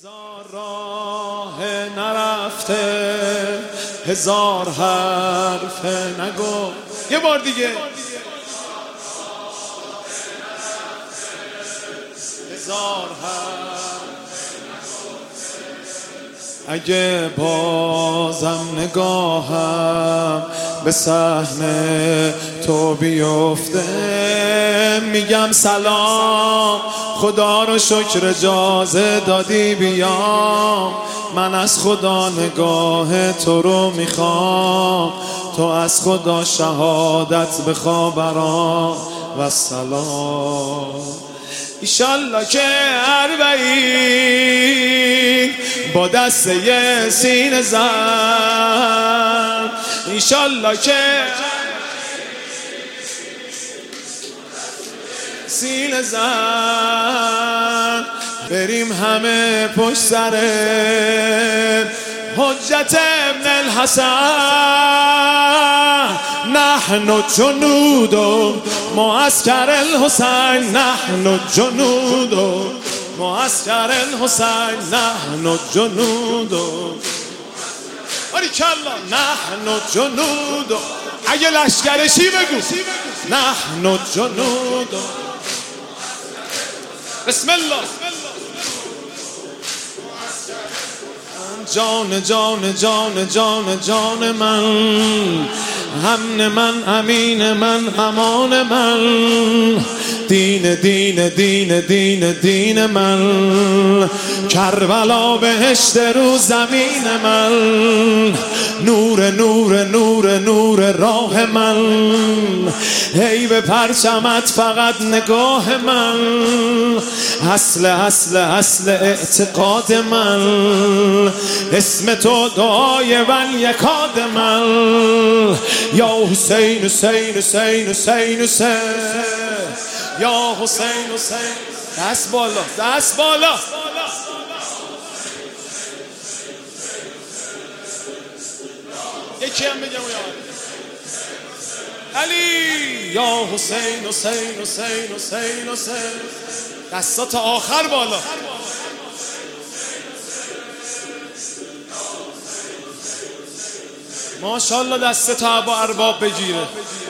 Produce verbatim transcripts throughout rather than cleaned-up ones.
هزار راه نرفته، هزار حرف نگو. یه بار دیگه. هزار حرف اگه بازم نگاهم به صحنه تو بیفته، میگم سلام خدا رو شکر اجازه دادی بیام. من از خدا نگاه تو رو میخوام، تو از خدا شهادت بخوا برام و سلام. ایشالله که اربعین با دسته سینه زن، ایشالله که سینه زن، بریم همه پشت سر حجت ابن الحسن. نحن جنود معسكر الحسین، نحن جنود معسكر الحسین، نحن جنود. باریکالله. نحن جنود. اگه لشکرشی بگو. نحن جنود. بسم الله. جان جان جان جان جان من، امن من، امین من، امان من، دین دین دین دین دین من، کربلا بهشت رو زمین من، نور نور نور نور راه من، ای به پرچمت فقط نگاه من، اصل اصل اصل اعتقاد من، اسم تو دعای ون یکاد من. یا حسین حسین حسین حسین حسین، یا حسین حسین. دست بالا دست بالا. یکی هم بگم علی. یا حسین حسین حسین حسین حسین. دستا تا آخر بالا. ماشاءالله دست تا با ارباب بگیره.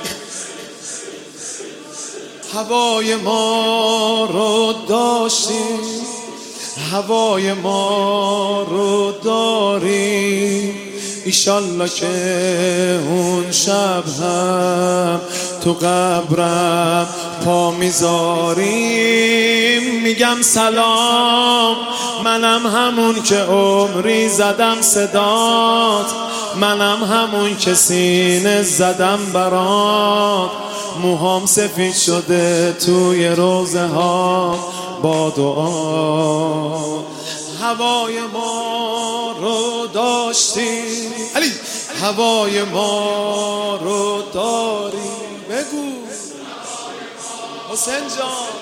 هوای ما رو داشتی، هوای ما رو داری، ایشالله که اون شب هم تو قبرم پا میذاریم. میگم سلام، منم همون که عمری زدم صدات، منم همون که سینه زدم برات، موهام سفید شده توی روزه ها با دعا. هوای ما رو داشتی علی، هوای ما رو داری. بگو حسین جان.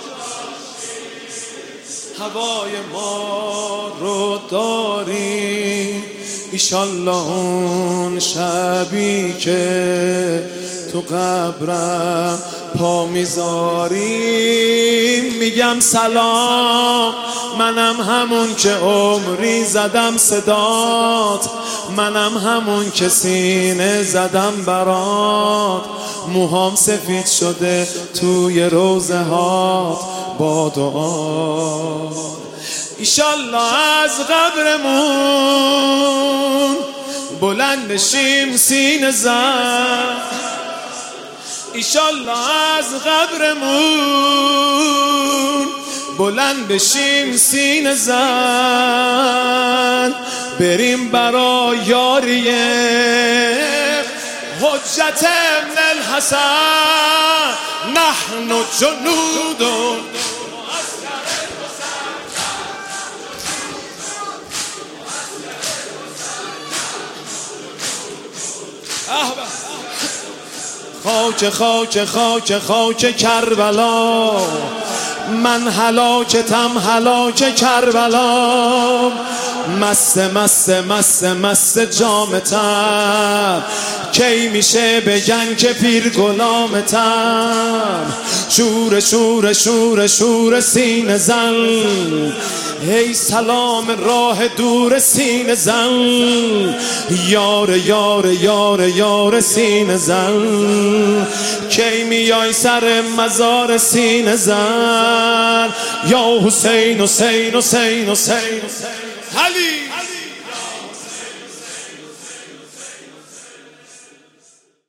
هوای ما رو داری، ایشالله اون شبی که تو قبرم پا میذاریم. میگم سلام، منم همون که عمری زدم صدات، منم همون که سینه زدم برات، موهام سفید شده توی روزه هات با دعا. ایشالله از قبرمون بلند بشیم سینه زن، ایشالله از قبرمون بلند بشیم سینه زن، بریم برا یاری حجت ابن الحسن. نحن جنود خاک خاک خاک خاک کربلا، من هلاکتم هلاک کربلا، مست مست مست مست جامتم، کی میشه بگن که پیر غلامتم. شور شور شور شور سینه زن، ای سلام راه دور سینه زن. یار یار یار یار سینه زن، کی میای سر مزار سینه زن. یا حسین حسین حسین حسین علی